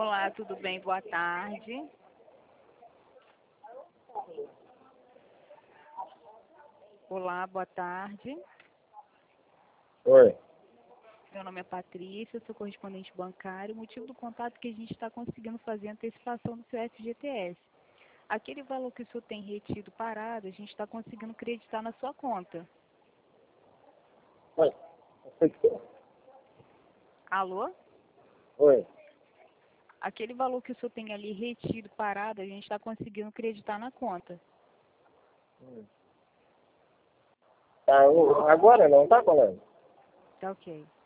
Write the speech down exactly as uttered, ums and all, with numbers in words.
Olá, tudo bem? Boa tarde. Olá, boa tarde. Oi. Meu nome é Patrícia, eu sou correspondente bancário. O motivo do contato é que a gente está conseguindo fazer antecipação do seu F G T S. Aquele valor que o senhor tem retido parado, a gente está conseguindo creditar na sua conta. Oi. Alô? Oi. Aquele valor que o senhor tem ali retido, parado, a gente está conseguindo creditar na conta. Hum. Tá, o- agora não, tá, colega? Tá ok.